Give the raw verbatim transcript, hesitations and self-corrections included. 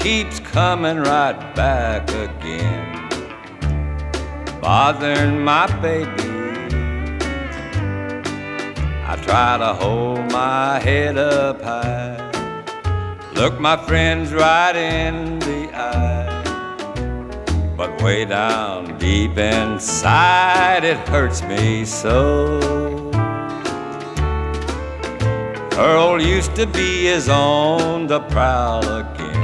keeps coming right back again, bothering my baby. I try to hold my head up high, look my friends right in the eye, but way down deep inside it hurts me so. Earl used to be is on the prowl again,